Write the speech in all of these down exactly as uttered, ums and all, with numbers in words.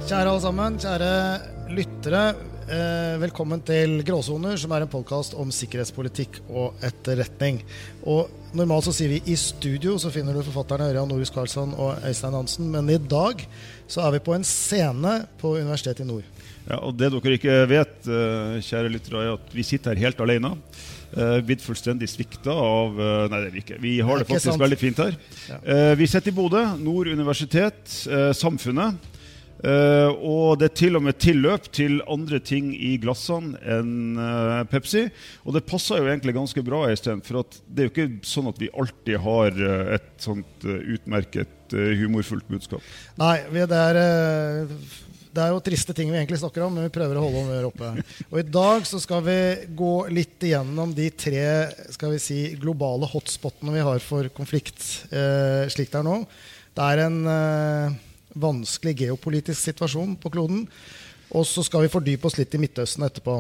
Kjære alle sammen, kjære lyttere, eh, velkommen til Gråsoner, som er en podcast om sikkerhetspolitikk og etterretning. Og normalt så sier vi i studio, så finner du forfatterne Ørjan Norhus Karlsson og Øystein Hansen, men i dag så er vi på en scene på Universitetet i Nord. Ja, og det dere ikke vet, kjære lyttere, er at vi sitter her helt alene. Uh, blitt fullstendig svikta av uh, nei, det er vi ikke. Vi har det, det faktisk sant. Veldig fint her. Ja. Uh, vi sitter i Bodø, Nord Universitet, uh, Samfunnet. Uh, og det er til og med tilløp til andre ting i glassene enn uh, Pepsi. Og det passer jo egentlig ganske bra, Øystein, for at det er jo ikke sånn at vi alltid har uh, et sånt uh, utmerket uh, humorfullt budskap. Nei, vi det er... Uh, Det er jo triste ting vi egentlig snakker om, men vi prøver å holde humør oppe. Og i dag så skal vi gå litt igjennom de tre, skal vi si, globale hotspotene vi har for konflikt, eh, slik det er nå. Det er en eh, vanskelig geopolitisk situasjon på kloden, og så skal vi fordype oss litt i Midtøsten etterpå.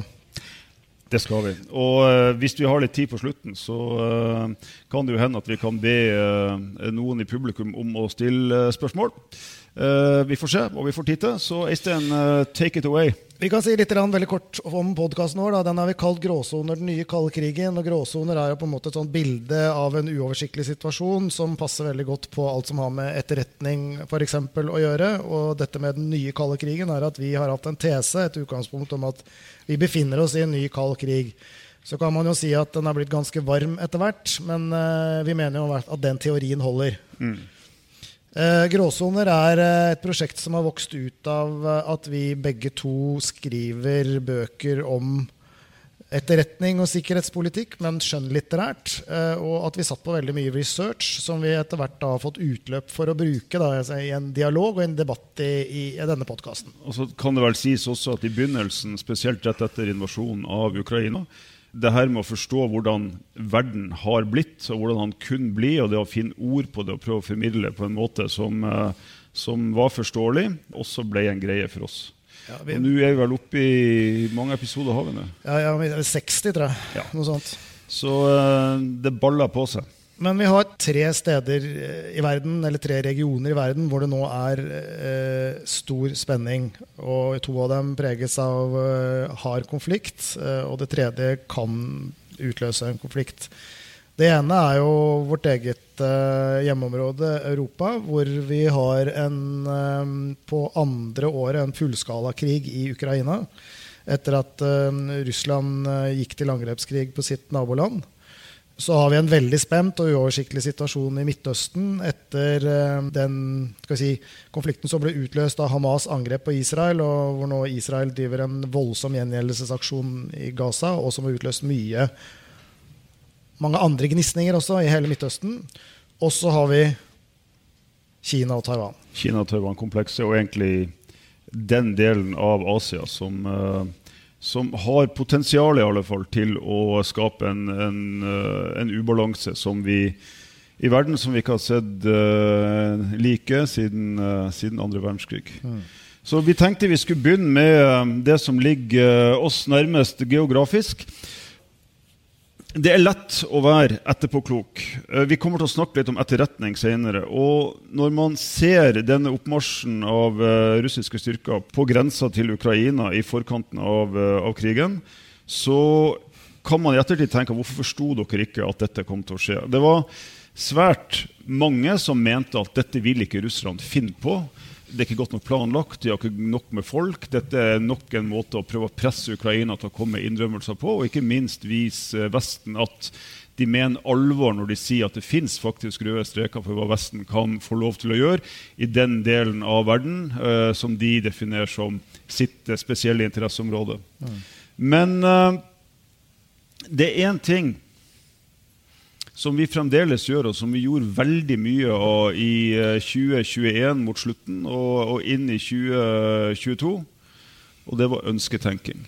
Det skal vi. Og uh, hvis vi har litt tid på slutten, så uh, kan det jo hende at vi kan be uh, noen i publikum om å stille uh, spørsmål. Uh, vi får se, og vi får tid til. Så Øystein, uh, take it away. Vi kan si litt veldig kort om podcasten vår. Da. Den har vi kalt Gråsoner, den nye kalde krigen. Og gråsoner er jo på en måte et sånt bilde av en uoversiktlig situasjon som passer veldig godt på alt som har med etterretning for eksempel å gjøre. Og dette med den nye kalde krigen er at vi har hatt en tese, et utgangspunkt om at vi befinner oss i en ny kald krig. Så kan man jo si at den har blitt ganske varm etter hvert, men uh, vi mener jo at den teorien holder. Mm. Uh, Gråsoner er uh, et prosjekt som har vokst ut av uh, at vi begge to skriver bøker om etterretning og sikkerhetspolitikk, men skjønnlitterært, uh, og at vi satt på veldig mye research som vi etter hvert da har fått utløp for å bruke da, altså, i en dialog og en debatt i, i, i denne podcasten. Og så kan det vel sies også at i begynnelsen, spesielt rett etter invasjonen av Ukraina, det her med å forstå hvordan verden har blitt, og hvordan han kunne bli, og det å finne ord på det og prøve å formidle på en måte som, uh, som var forståelig, også ble en greie for oss. Ja, vi... Og nå er vi vel oppe i mange episoder har vi nå. Ja, ja, seksti tror jeg, ja. Noe sånt. Så uh, det baller på seg. Men vi har tre steder i verden, eller tre regioner i verden, hvor det nå er uh, stor spenning. Og to av dem preges av uh, hard konflikt, uh, og det tredje kan utløse en konflikt. Det ene er jo vårt eget uh, hjemmeområde, Europa, hvor vi har en, um, på andre året en fullskala krig i Ukraina, etter at um, Russland uh, gikk til angrepskrig på sitt naboland. Så har vi en veldig spent og uoversiktlig situasjon i Midtøsten etter uh, den skal vi si, konflikten som ble utløst av Hamas angrep på Israel, og hvor nå Israel driver en voldsom gjengjeldelsesaksjon i Gaza, og som har utløst mye mange andre gnisninger også i hele Midtøsten. Og så har vi Kina og Taiwan. Kina og Taiwan-komplekset, og egentlig den delen av Asia som, uh, som har potensial i alle fall til å skape en, en, uh, en ubalanse som vi, i verden som vi ikke har sett uh, like siden, uh, siden andre verdenskrig. Mm. Så vi tenkte vi skulle begynne med uh, det som ligger uh, oss nærmest geografisk. Det er lett å være etterpåklok. Vi kommer til å snakke litt om etterretning senere. Og når man ser denne oppmarsjen av russiske styrker på grensa til Ukraina i forkanten av, av krigen, så kan man i ettertid tenke, hvorfor forstod dere ikke at dette kom til å skje? Det var svært mange som mente at dette vil ikke Russland finne på. Det er ikke godt nok planlagt, de har ikke nok med folk. Dette er nok en måte å prøve å presse Ukraina til å komme med innrømmelser på, og ikke minst vise Vesten at de mener alvor når de sier at det finnes faktisk røde streker for hva Vesten kan få lov til å gjøre i den delen av verden uh, som de definerer som sitt spesielle interesseområde. Mm. Men uh, det er en ting som vi fremdeles gjør, og som vi gjorde veldig mye av i tjue tjueen mot slutten, og, og inn i tjue tjueto, og det var ønsketenking.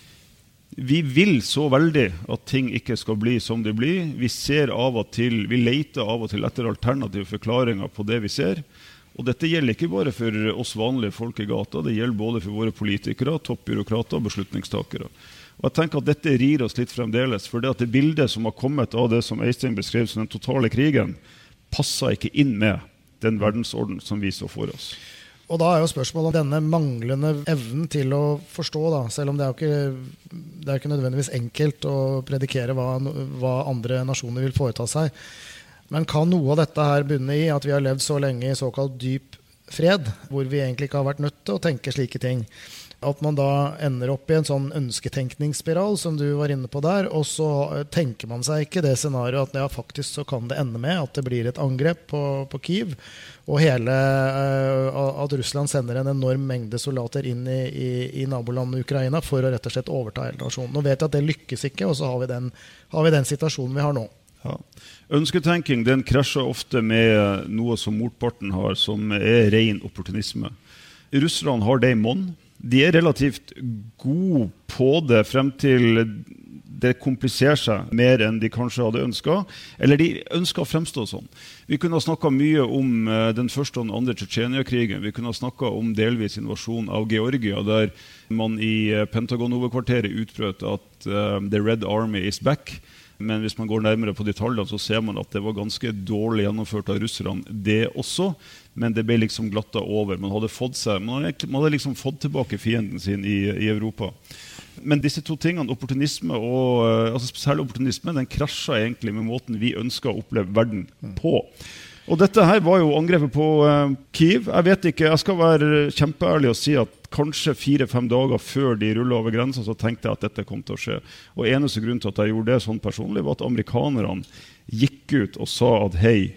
Vi vil så veldig at ting ikke skal bli som det blir. Vi ser av og til, vi leter av og til etter alternative forklaringer på det vi ser, og dette gjelder ikke bare for oss vanlige folk i gata, det gjelder både for våre politikere, toppbyråkrater og beslutningstakere. Og jeg tenker at dette rir oss litt fremdeles, for det at det bildet som har kommet av det som Øystein beskrev som den totale krigen, passer ikke inn med den verdensorden som vi så for oss. Og da er jo spørsmålet om denne manglende evnen til å forstå, da, selv om det er jo ikke, det er ikke nødvendigvis enkelt å predikere hva, hva andre nasjoner vil foreta seg. Men kan noe av dette her bunne i at vi har levd så lenge i såkalt dyp fred, hvor vi egentlig ikke har vært nødt til å tenke slike ting? At man da ender opp i en sånn ønsketenkningsspiral, som du var inne på der, og så tenker man seg ikke det scenarioet at ja, faktisk så kan det ende med at det blir et angrep på, på Kyiv, og hele, at Russland sender en enorm mengde soldater inn i, i, i nabolandet Ukraina for å rett og slett overta hele nasjonen. Nå vet jeg at det lykkes ikke, og så har vi den, har vi den situasjonen vi har nå. Ja. Ønsketenking den krasjer ofte med noe som motparten har, som er ren opportunisme. Russland har det i mån. De er relativt gode på det frem til det kompliserer seg mer enn de kanskje hadde ønsket, eller de ønsker å fremstå sånn. Vi kunne ha snakket mye om den første og den andre Tsjetsjenia-krigen. Vi kunne ha snakket om delvis invasjon av Georgia, der man i Pentagon-hovedkvarteret utbrøt at uh, The Red Army is back. Men hvis man går nærmere på detaljene, så ser man at det var ganske dårlig gjennomført av russerne, det også. Men det ble liksom glattet over. Man hadde fått seg, man hadde, man hadde liksom fått tilbake fienden sin i, i Europa. Men disse to tingene, opportunisme og, altså spesielt opportunisme, den krasjer egentlig med måten vi ønsker å oppleve verden på. Og dette her var jo angrepet på uh, Kyiv. Jeg vet ikke, jeg skal være kjempeærlig og si at kanskje fire-fem dager før de rullet over grensen, så tenkte jeg at dette kom til å skje. Og eneste grunn til at jeg gjorde det sånn personlig, var at amerikanerne gikk ut og sa at hei,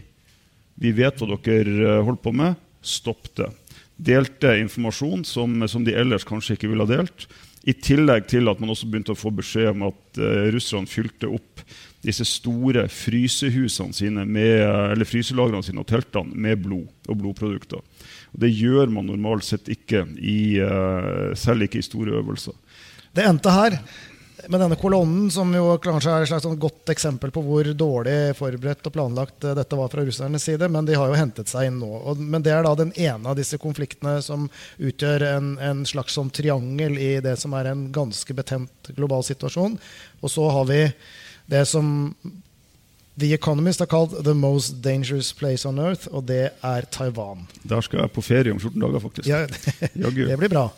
vi vet hva dere holdt på med, stopp det. Delte informasjon som, som de ellers kanskje ikke ville ha delt, i tillegg til at man også begynte å få beskjed om at uh, russerne fylte opp disse store frysehusene sine, med, eller fryselagrene sine og teltene med blod og blodprodukter. Og det gjør man normalt sett ikke, i, uh, selv ikke i store øvelser. Det endte her med denne kolonnen, som jo kanskje er et slags sånn godt eksempel på hvor dårlig forberedt og planlagt dette var fra russernes side, men de har jo hentet seg inn nå. Og, men det er da den ene av disse konfliktene som utgjør en, en slags sånn triangel i det som er en ganske betent global situasjon. Og så har vi det som The Economist har kalt the most dangerous place on earth, og det er Taiwan. Der skal jeg på ferie om fjorten dager, faktisk. Ja, ja, det blir bra.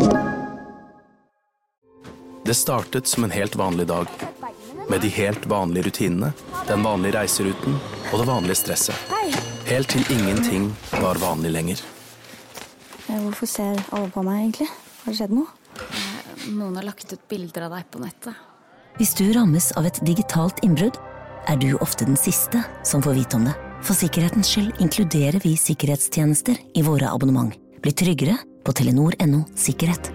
Det startet som en helt vanlig dag, med de helt vanlige rutinene, den vanlige reiseruten og det vanlige stresset. Helt til ingenting var vanlig lenger. Hvorfor ser alle på meg egentlig? Har det skjedd noe? Noen har lagt ut bilder av deg på nettet. Hvis du rammes av et digitalt innbrudd, er du ofte den siste som får vite om det. For sikkerhetens skyld inkluderer vi sikkerhetstjenester i våre abonnement. Bli tryggere på telenor punktum no sikkerhet.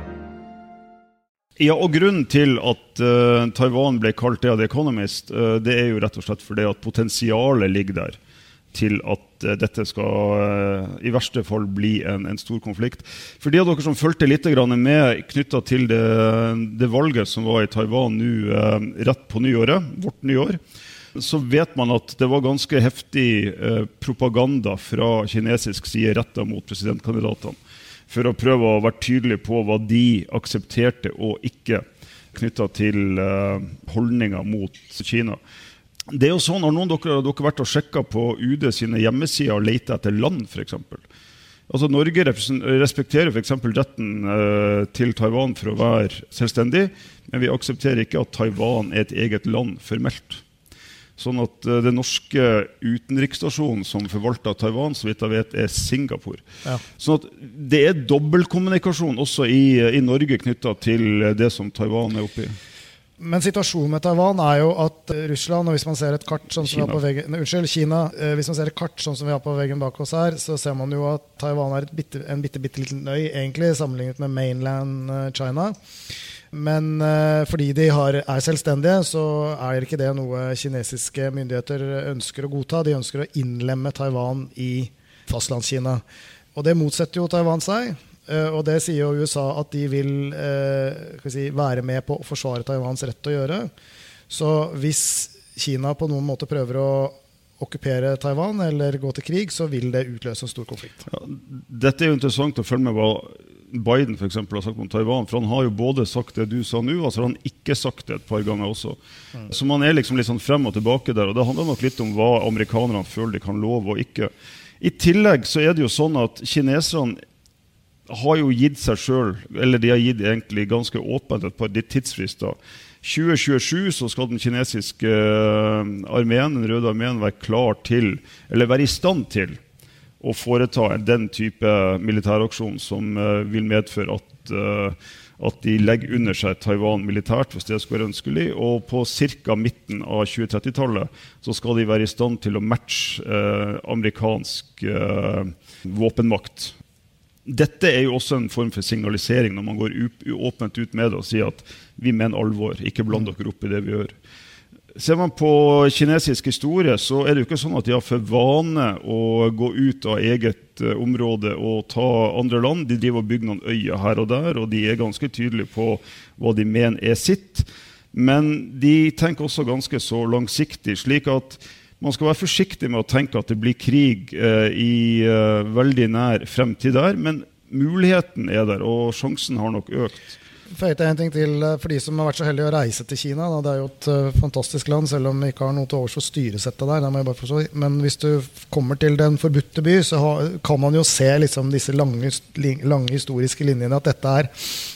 Ja, og grunnen til at uh, Taiwan ble kalt det av The Economist, uh, det er jo rett og slett fordi at potensialet ligger der til at uh, dette skal uh, i verste fall bli en, en stor konflikt. For de av dere som følte litt med knyttet til det, det valget som var i Taiwan nå uh, rett på nyåret, vårt nyår, så vet man at det var ganske heftig uh, propaganda fra kinesisk side rettet mot presidentkandidatene, for å prøve å være tydelig på hva de aksepterte og ikke knyttet til uh, holdninger mot Kina. Det er jo sånn, har noen av dere, dere vært og sjekket på U D sine hjemmesider og letet etter land, for eksempel? Altså, Norge respekterer for eksempel retten uh, til Taiwan for å være selvstendig, men vi aksepterer ikke at Taiwan er et eget land formelt. Sånn at uh, den norske utenriksstasjonen som forvalter Taiwan, så vidt jeg vet, er Singapore. Ja. Sånn at det er dobbeltkommunikasjon også i, i Norge knyttet til det som Taiwan er oppe i. Men situasjonen med Taiwan er jo at Russland, og hvis man ser et kart sånn som vi har på veggen, nei, unnskyld, Kina, eh, hvis man ser et kart sånn som vi har på veggen bak oss her, så ser man jo at Taiwan er et bitte, en bitte, bitte liten øy, egentlig, sammenlignet med mainland China. Men eh, fordi de har, er selvstendige, så er ikke det noe kinesiske myndigheter ønsker å godta. De ønsker å innlemme Taiwan i fastlandskina. Og det motsetter jo Taiwan seg. Uh, og det sier jo U S A at de vil uh, skal vi si, være med på å forsvare Taiwans rett til å gjøre. Så hvis Kina på noen måte prøver å okkupere Taiwan eller gå til krig, så vil det utløse en stor konflikt. Ja, dette er jo interessant å følge med hva Biden for eksempel har sagt om Taiwan, for han har jo både sagt det du sa nå, og så har han ikke sagt det et par ganger også. Mm. Så man er liksom litt sånn frem og tilbake der, og det handler nok litt om hva amerikanerne føler de kan love og ikke. I tillegg så er det jo sånn at kineserne har jo gitt seg selv, eller de har gitt egentlig ganske åpent et par tidsfrister. tjue tjuesju så skal den kinesiske armeen, den røde armeen, være klar til, eller være i stand til å foreta den type militæraksjon som vil medføre at, at de legger under seg Taiwan militært, hvis det skulle være ønskelig, og på cirka midten av tjue tretti-tallet så skal de være i stand til å matche eh, amerikansk eh, våpenmakt. Dette er jo også en form for signalisering når man går åpent ut med det og sier at vi mener alvor, ikke bland dere opp i det vi gjør. Ser man på kinesisk historie, så er det jo ikke sånn at de har for vane å gå ut av eget uh, område og ta andre land. De driver og bygger noen øyer her og der, og de er ganske tydelige på hva de mener er sitt. Men de tenker også ganske så langsiktig, slik at man skal være forsiktig med å tenke at det blir krig uh, i uh, veldig nær fremtid der, men muligheten er der, og sjansen har nok økt. For en ting til for de som har vært så heldige å reise til Kina. Da. Det er jo et uh, fantastisk land, selv om vi ikke har noe til overs for styresettet der. Det må jeg bare forstå. Men hvis du kommer til den forbudte by, så ha, kan man jo se liksom, disse lange, lange historiske linjene, at dette er,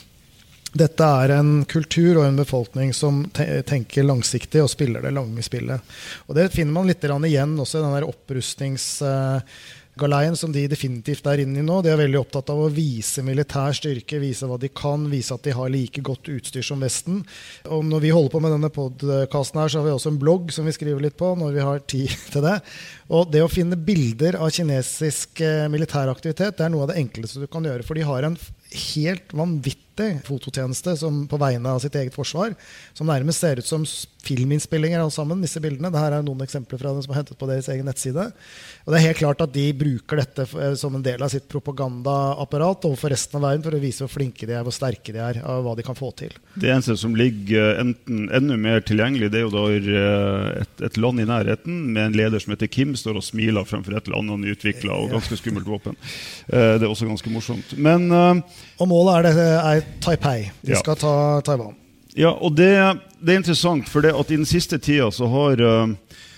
dette er en kultur og en befolkning som te- tenker langsiktig og spiller det lange spillet. Og det finner man litt igjen også i den der opprustnings... Uh, Galeien som de definitivt er inne i nå, de er veldig opptatt av å vise militær styrke, vise hva de kan, vise at de har like godt utstyr som Vesten. Og når vi holder på med denne podcasten her, så har vi også en blogg som vi skriver litt på når vi har tid til det. Og det å finne bilder av kinesisk militæraktivitet, det er noe av det enkleste du kan gjøre, for de har en helt vanvittig fototjeneste som på vegne av sitt eget forsvar, som nærmest ser ut som filminnspillinger alle sammen, disse bildene. Dette er noen eksempler fra den som er hentet på deres egen nettside. Og det er helt klart at de bruker dette som en del av sitt propagandaapparat overfor resten av verden for å vise hvor flinke de er, hvor sterke de er, og hva de kan få til. Det eneste som ligger enten enda mer tilgjengelig, det er jo da et, et land i nærheten med en leder som heter Kim, står og smiler fremfor et land han utviklet, og ganske skummelt våpen. Det er også ganske morsomt. Men, og målet er, det, er Taipei. De ja. skal ta Taiwan. Ja, og det, det er interessant, for det at i den siste tida så har uh,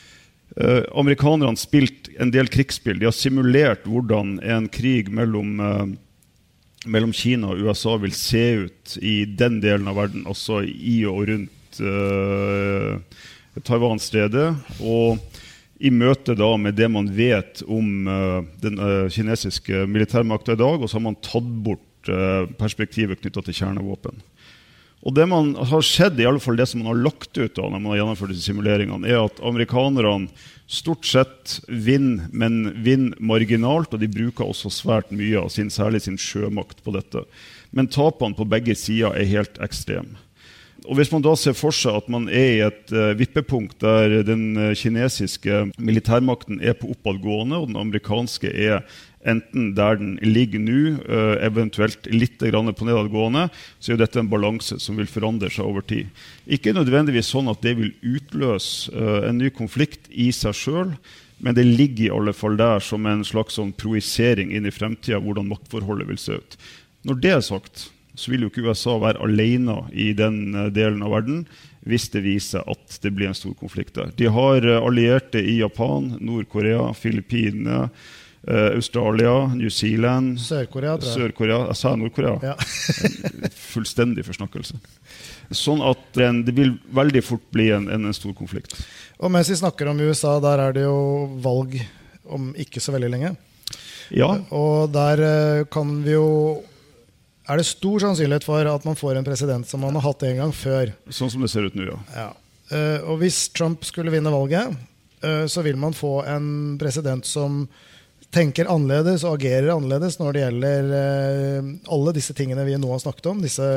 uh, amerikanerne spilt en del krigsspill. De har simulert hvordan en krig mellom, uh, mellom Kina og U S A vil se ut i den delen av verden, altså i og rundt uh, Taiwan-stredet, og i møte da med det man vet om uh, den uh, kinesiske militærmakten i dag, og så har man tatt bort perspektivet knyttet til kjernevåpen. Og det man har skjedd, i alle fall det som man har lagt ut da, når man har gjennomført disse simuleringene, er at amerikanerne stort sett vinner, men vinner marginalt, og de bruker også svært mye av sin, særlig sin sjømakt på dette. Men tapene på begge sider er helt ekstreme. Og hvis man da ser for seg at man er i et uh, vippepunkt der den uh, kinesiske militærmakten er på oppadgående, og den amerikanske er enten der den ligger nå, uh, eventuelt litt grann på nedadgående, så er jo dette en balanse som vil forandre seg over tid. Ikke nødvendigvis sånn at det vil utløse uh, en ny konflikt i seg selv, men det ligger i alle fall der som en slags sånn projisering inn i fremtiden, hvordan maktforholdet vil se ut. Når det er sagt, så vil jo ikke U S A være alene i den delen av verden hvis det viser at det blir en stor konflikt der. De har allierte i Japan, Nord-Korea, Filippinene, Australia, New Zealand, Sør-Korea, tror jeg. Sør-Korea, jeg sa Nord-Korea. Ja. Fullstendig forsnakkelse. Sånn at det vil veldig fort bli en, en stor konflikt. Og mens vi snakker om U S A, der er det jo valg om ikke så veldig lenge. Ja. Og der kan vi jo er det stor sannsynlighet for at man får en president som man har hatt en gang før. Sånn som det ser ut nå, ja. Ja. Uh, og hvis Trump skulle vinne valget, uh, så vil man få en president som tenker annerledes og agerer annerledes når det gjelder uh, alle disse tingene vi nå har snakket om, disse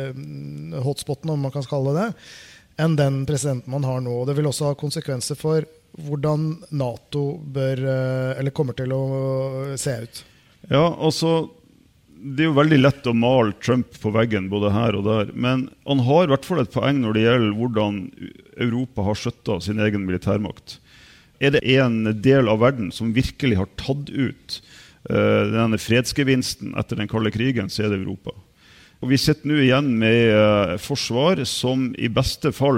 uh, hotspotene, om man kan kalle det, enn den presidenten man har nå. Det vil også ha konsekvenser for hvordan NATO bør, uh, eller kommer til å se ut. Ja, altså det er jo veldig lett å male Trump på veggen både her og der, men han har i hvert fall et poeng når det gjelder hvordan Europa har skjøttet sin egen militærmakt. Er det en del av verden som virkelig har tatt ut uh, denne fredsgevinsten etter den kalde krigen, så er det Europa. Og vi sitter nå igjen med uh, forsvar som i beste fall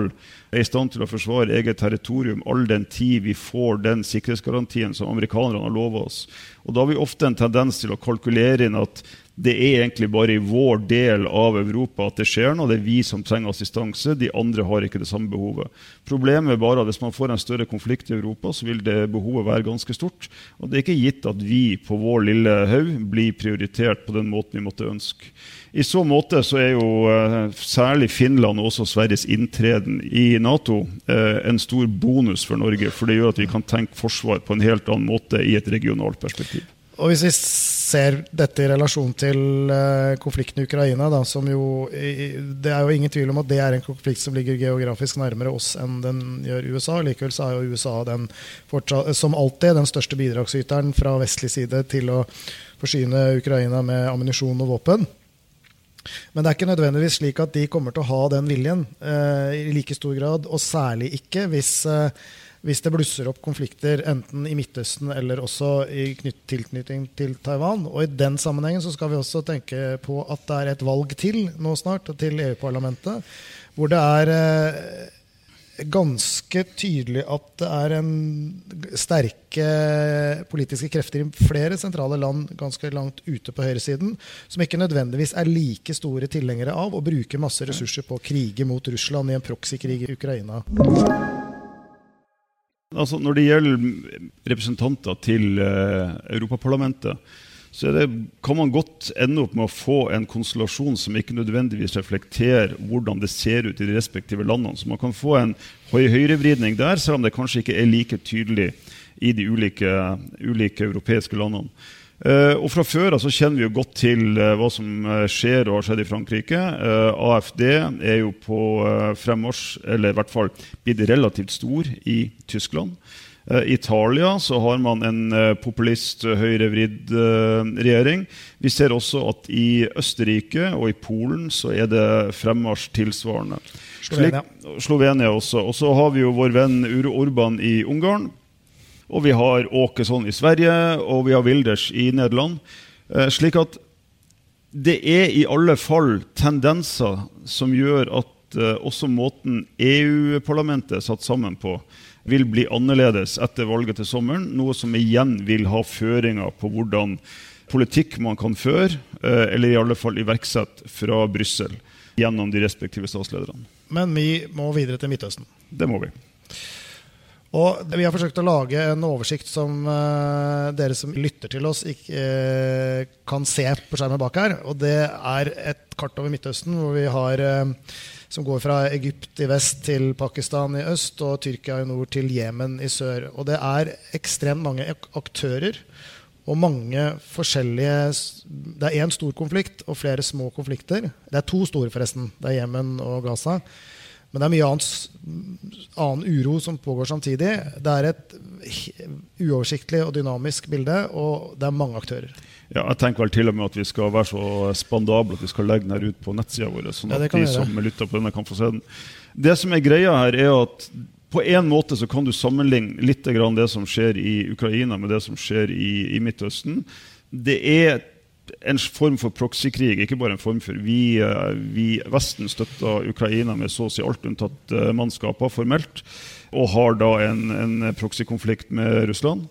er i stand til å forsvare eget territorium all den tid vi får den sikkerhetsgarantien som amerikanerne har lovet oss. Og da har vi ofte en tendens til å kalkulere inn at det er egentlig bare i vår del av Europa at det skjer noe, det er vi som trenger assistanse, de andre har ikke det samme behovet. Problemet er bare at hvis man får en større konflikt i Europa, så vil det behovet være ganske stort, og det er ikke gitt at vi på vår lille haug blir prioritert på den måten vi måtte ønske. I så måte så er jo eh, særlig Finland og også Sveriges inntreden i NATO eh, en stor bonus for Norge, for det gjør at vi kan tenke forsvar på en helt annen måte i et regionalt perspektiv. Og hvis vi ser dette i relasjon til uh, konflikten i Ukraina, da, som jo, i, det er jo ingen tvil om at det er en konflikt som ligger geografisk nærmere oss enn den gjør U S A. Likevel så er jo U S A den, fortsatt, som alltid den største bidragsyteren fra vestlig side til å forsyne Ukraina med ammunisjon og våpen. Men det er ikke nødvendigvis slik at de kommer til å ha den viljen uh, i like stor grad, og særlig ikke hvis uh, Hvis det blusser opp konflikter enten i Midtøsten eller også i knytt, tilknytning til Taiwan. Og i den sammenhengen så skal vi også tenke på at det er et valg til nå snart, til E U-parlamentet, hvor det er eh, ganske tydelig at det er en sterke politiske krefter i flere sentrale land ganske langt ute på høyresiden, som ikke nødvendigvis er like store tilhengere av å bruke masse ressurser på å krige mot Russland i en proxykrig i Ukraina. Altså, når det gjelder representanter til uh, Europaparlamentet, så er det, kan man godt ende opp med å få en konstellasjon som ikke nødvendigvis reflekterer hvordan det ser ut i de respektive landene. Så man kan få en høy-høyrevridning der, selv om det kanskje ikke er like tydelig i de ulike, ulike europeiske landene. Uh, og fra før så kjenner vi jo godt til uh, hva som uh, skjer og har skjedd i Frankrike. Uh, A F D er jo på uh, fremmarsj, eller i hvert fall blitt relativt stor i Tyskland. Uh, I Italia så har man en uh, populist uh, høyrevridd uh, regjering. Vi ser også at i Østerrike og i Polen så er det fremmarsj tilsvarende. Slovenia. Slik, Slovenia også. Og så har vi jo vår venn Uro Orban i Ungarn. Og vi har Åkesson i Sverige, og vi har Wilders i Nederland. Eh, slik at det er i alle fall tendenser som gjør at eh, også måten E U-parlamentet er satt sammen på vil bli annerledes etter valget til sommeren, noe som igjen vil ha føringer på hvordan politikk man kan føre, eh, eller i alle fall iverksette fra Brussel gjennom de respektive statslederne. Men vi må videre til Midtøsten. Det må vi. Og vi har forsøkt å lage en oversikt som uh, dere som lytter til oss ikke uh, kan se på skjermen bak her. Og det er et kart over Midtøsten hvor vi har, uh, som går fra Egypt i vest til Pakistan i øst og Tyrkia i nord til Jemen i sør. Og det er ekstremt mange aktører og mange forskjellige. Det er en stor konflikt og flere små konflikter. Det er to store forresten. Det er Jemen og Gaza. Men det er mye annet, annen uro som pågår samtidig. Det er et uoversiktlig og dynamisk bilde, og det er mange aktører. Ja, jeg tenker vel til og med at vi skal være så spandable at vi skal legge den her ut på nettsiden vår, sånn at ja, de som lytter på denne kan få se den. Det som er greia her er at på en måte så kan du sammenligne litt grann det som skjer i Ukraina med det som skjer i, i Midtøsten. Det er en form for proxykrig, ikke bare en form for vi, vi Vesten støtter Ukraina med så å si alt unntatt mannskaper formelt, og har da en, en proxykonflikt med Russland.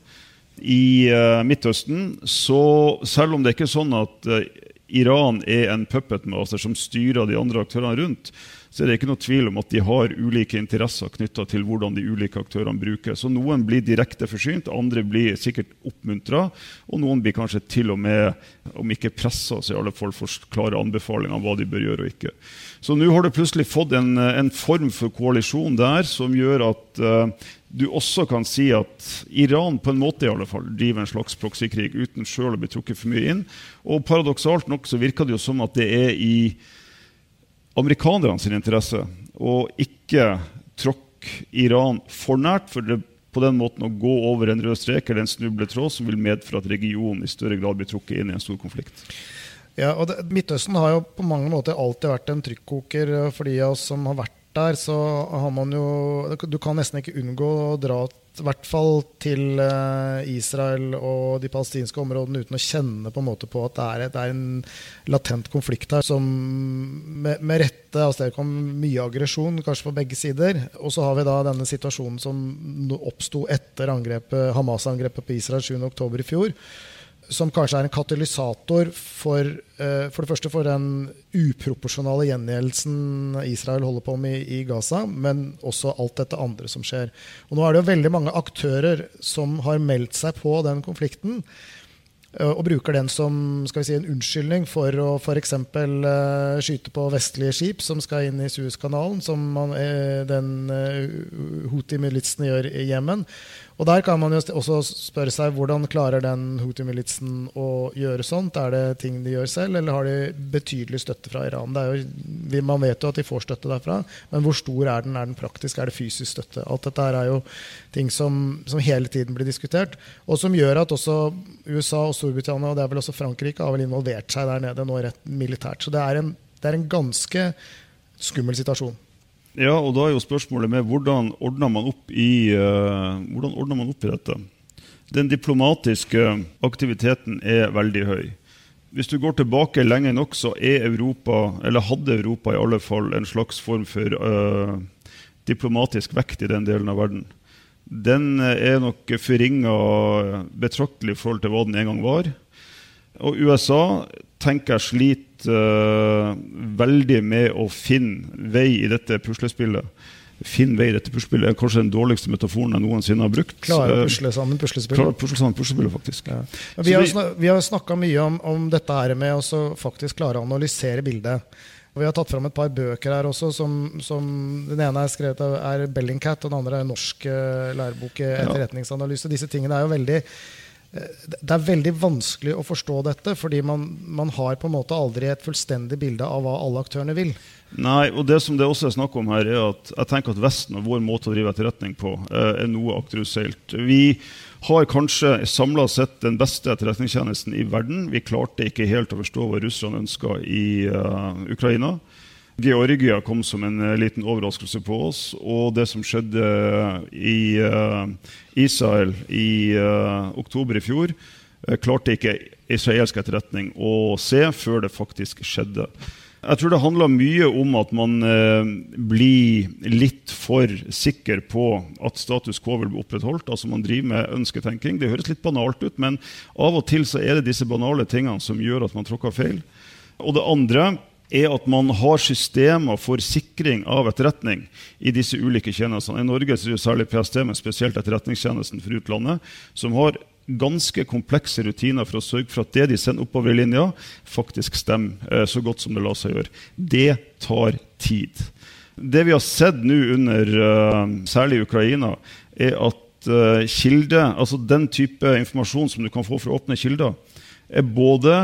I uh, Midtøsten, så selv om det ikke er sånn at uh, Iran er en puppetmaster som styrer de andre aktørene rundt, så er det ikke noe tvil om at de har ulike interesser knyttet til hvordan de ulike aktørene bruker. Så noen blir direkte forsynt, andre blir sikkert oppmuntret, og noen blir kanskje til og med, om ikke presset, så i alle fall får klare anbefalinger om hva de bør gjøre og ikke. Så nå har du plutselig fått en, en form for koalisjon der, som gjør at uh, du også kan si at Iran på en måte i alle fall driver en slags proxykrig uten selv å bli trukket for mye inn. Og paradoksalt nok så virker det jo som at det er i amerikanerne sin interesse og ikke tråkke Iran for nært, for det på den måten å gå over en rød strek eller en snubletråd som vil medføre at regionen i større grad blir trukket inn i en stor konflikt. Ja, og det, Midtøsten har jo på mange måter alltid vært en trykkoker for de av oss som har vært der, så har man jo, du kan nesten ikke unngå å dra I hvert fall til Israel og de palestinske områdene uten å kjenne på en måte på at det er, det er en latent konflikt her som med, med rette avstedkom mye aggresjon, kanskje på begge sider. Og så har vi da denne situasjonen som oppstod etter angrepet, Hamas-angrepet på Israel sjuende oktober i fjor, som kanskje er en katalysator for, for det første for den uproporsjonale gjengjeldelsen Israel holder på med i Gaza, men også alt dette andre som skjer. Og nå er det jo veldig mange aktører som har meldt seg på den konflikten, og bruker den som skal vi si, en unnskyldning for å for eksempel skyte på vestlige skip som skal inn i Suezkanalen, som man, den Houthi-militsen gjør i Jemen. Og der kan man jo også spørre seg hvordan klarer den Houthi-militsen å gjøre sånt? Er det ting de gjør selv, eller har de betydelig støtte fra Iran? Det er jo, man vet jo at de får støtte derfra, men hvor stor er den? Er den praktisk? Er det fysisk støtte? Alt dette her er jo ting som, som hele tiden blir diskutert, og som gjør at også U S A og Storbritannia, og det er vel også Frankrike, har vel involvert seg der nede nå rett militært. Så det er en, det er en ganske skummel situasjon. Ja, og da er jo spørsmålet med hvordan ordner man opp i, uh, hvordan ordner man opp i dette? Den diplomatiske aktiviteten er veldig høy. Hvis du går tilbake lenge nok, så er Europa, eller hadde Europa i alle fall, en slags form for uh, diplomatisk vekt i den delen av verden. Den er nok forringet betraktelig i forhold til hva den en gang var. Og U S A tenker jeg sliter uh, veldig med å finne vei i dette puslespillet. Finne vei i dette puslespillet er kanskje den dårligste metaforen jeg noensinne har brukt. Klare å pusle sammen puslespillet. Klare å pusle sammen puslespillet, faktisk. Ja. Vi, har snak- vi har snakket mye om, om dette her med å faktisk klare å analysere bildet. Og vi har tatt fram et par bøker her også, som, som den ene er skrevet av er Bellingcat, og den andre er norsk uh, lærebok i etterretningsanalyse. Disse tingene er jo veldig Det er veldig vanskelig å forstå dette, fordi man, man har på en måte aldri et fullstendig bilde av hva alle aktørene vil. Nei, og det som det også er snakk om her, er at jeg tenker at Vesten og vår måte å drive etterretning på er noe akterutseilt. Vi har kanskje samlet sett den beste etterretningstjenesten i verden. Vi klarte ikke helt å forstå hva russerne ønsket i uh, Ukraina. Georgia kom som en uh, liten overraskelse på oss, og det som skjedde i uh, Israel i uh, oktober i fjor, uh, klarte ikke israelsk etterretning å se før det faktisk skjedde. Jeg tror det handler mye om at man uh, blir litt for sikker på at status quo vil bli opprettholdt, altså man driver med ønsketenking. Det høres litt banalt ut, men av og til så er det disse banale tingene som gjør at man tråkker feil. Og det andre er at man har systemer for sikring av etterretning i disse ulike tjenestene. I Norge er det særlig P S T, men spesielt etterretningstjenesten for utlandet, som har ganske komplekse rutiner for å sørge for at det de sender oppover i linja, faktisk stemmer så godt som det lar seg gjøre. Det tar tid. Det vi har sett nå under, særlig i Ukraina, er at kilde, altså den type informasjon som du kan få fra åpne kilder, er både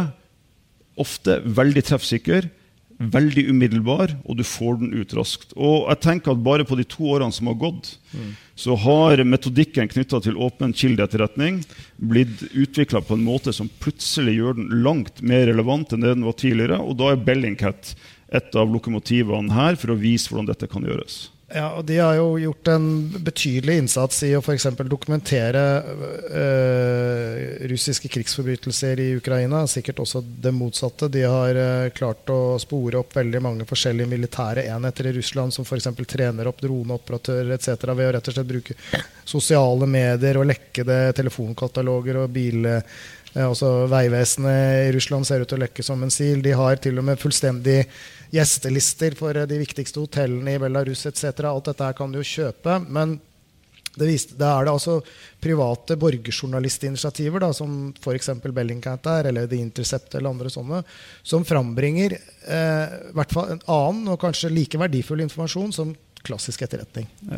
ofte veldig treffsikker, veldig umiddelbar, og du får den ut raskt. Og jeg tenker at bare på de to årene som har gått, mm. så har metodikken knyttet til åpen kildeetterretning blitt utviklet på en måte som plutselig gjør den langt mer relevant enn det den var tidligere, og da er Bellingcat et av lokomotivene her for å vise hvordan dette kan gjøres. Ja, og de har jo gjort en betydelig innsats i å for eksempel dokumentere øh, russiske krigsforbrytelser i Ukraina, sikkert også det motsatte. De har øh, klart å spore opp veldig mange forskjellige militære enheter i Russland, som for eksempel trener opp droneoperatører et cetera ved å rett og slett bruke sosiale medier og lekkede telefonkataloger og bil. Ja, altså Veivesenet i Russland ser ut til å lekke som en sil. De har til og med fullstendig gjestelister for de viktigste hotellene i Belarus et cetera. Alt dette her kan du jo kjøpe, men det, viste, det er det altså private borgerjournalistinitiativer, da, som for eksempel Bellingcat er, eller The Intercept eller andre sånne, som frambringer eh, i hvert fall en annen og kanskje like verdifull informasjon som klassisk etterretning. Ja.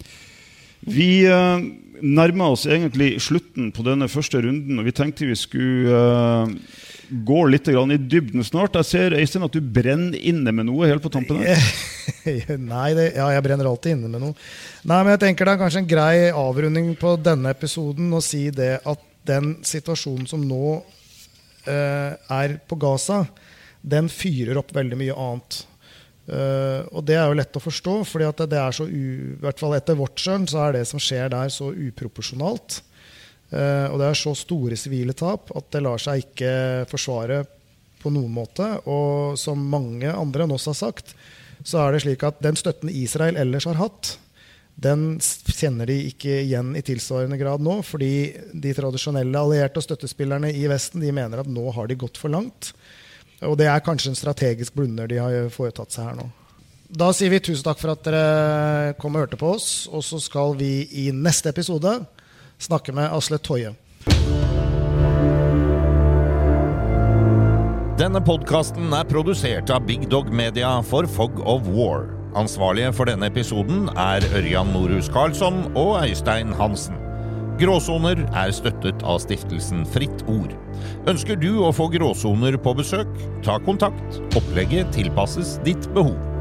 Vi uh, nærmer oss egentlig slutten på denne første runden, og vi tenkte vi skulle uh, gå litt grann i dybden snart. Jeg ser, Øystein, at du brenner inne med noe helt på tampen her. Nei, det, ja, jeg brenner alltid inne med noe. Nei, men jeg tenker det er kanskje en grei avrunding på denne episoden å si det at den situasjonen som nå uh, er på Gaza, den fyrer opp veldig mye annet. Uh, og det er jo lett å forstå, fordi at det er så u, i hvert fall etter vårt skjønn så er det som skjer der så uproporsjonalt. Uh, og det er så store sivile tap at det lar seg ikke forsvare på noen måte. Og som mange andre enn oss har sagt, så er det slik at den støtten Israel ellers har hatt, den kjenner de ikke igjen i tilsvarende grad nå, fordi de tradisjonelle allierte og støttespillerne i Vesten, de mener at nå har de gått for langt. Og det er kanskje en strategisk blunder de har foretatt seg her nå. Da sier vi tusen takk for at dere kom og hørte på oss, og så skal vi i neste episode snakke med Asle Toje. Denne podcasten er produsert av Big Dog Media for Fog of War. Ansvarlige for denne episoden er Ørjan Norhus Karlsson og Øystein Hansen. Gråsoner er støttet av stiftelsen Fritt Ord. Ønsker du å få gråsoner på besøk? Ta kontakt. Opplegget tilpasses ditt behov.